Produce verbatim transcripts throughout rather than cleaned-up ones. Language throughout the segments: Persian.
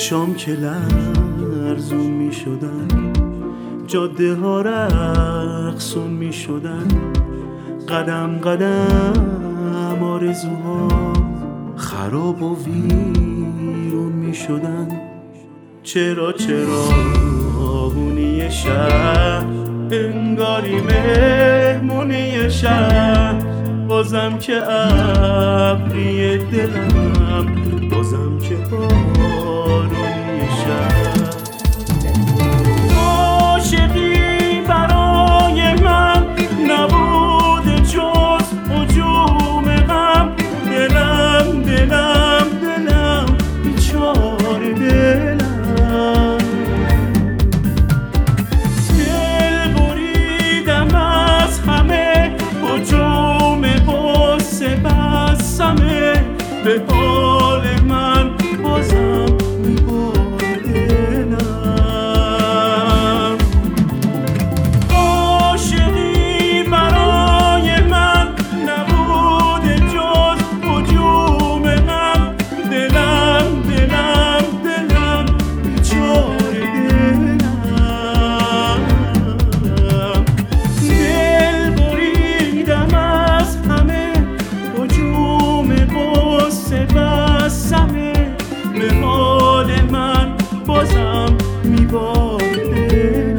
چشام که لرزون می شدن، جاده ها رقصون می شدن، قدم قدم آرزوها خراب و ویرون می شدن. چرا چرا آهونی شهر انگاری مهمونی شهر، بازم که ابری دلم، بازم که بارونی شهر. عاشقی برای من نبود جز هجوم غم، دلم دلم دلم بیچاره دلم، دل بریدم از همه هجوم غصه بسمه، به حال من بازم میباره دلم. عاشقی برای من نبود جز هجوم غم، دلم دلم دلم بیچاره دلم، دل بریدم از همه هجوم غصه بسمه، به حال من بازم میباره دلم.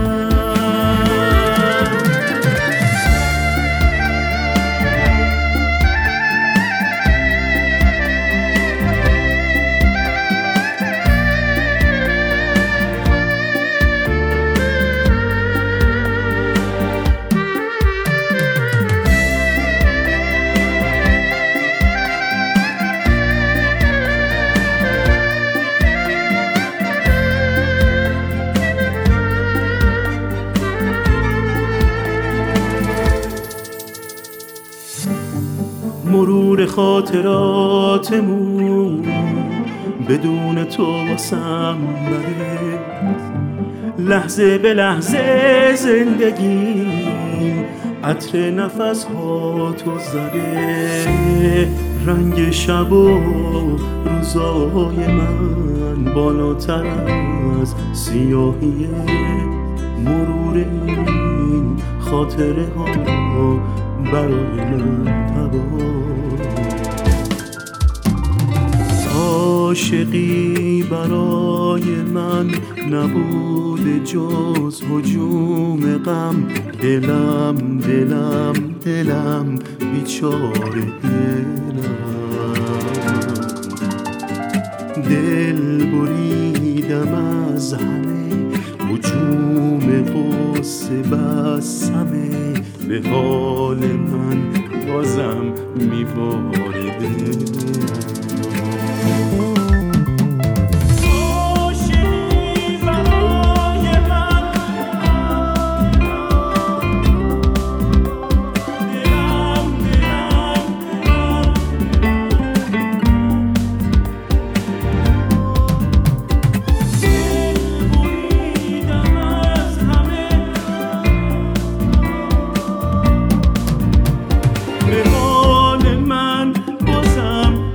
مرور خاطراتمون بدون تو واسم بده، لحظه به لحظه زندگیم عطر نفس ها تو زده، رنگ شب و روزای من بالاتر از سیاهی مرور این خاطره ها برای من تبا. عاشقی برای من نبود جز هجوم غم، دلم دلم دلم بیچاره دلم، دل بریدم از همه هجوم غصه بسمه، به حال من بازم میباره دلم.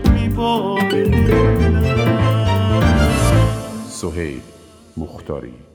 سهیل مختاری.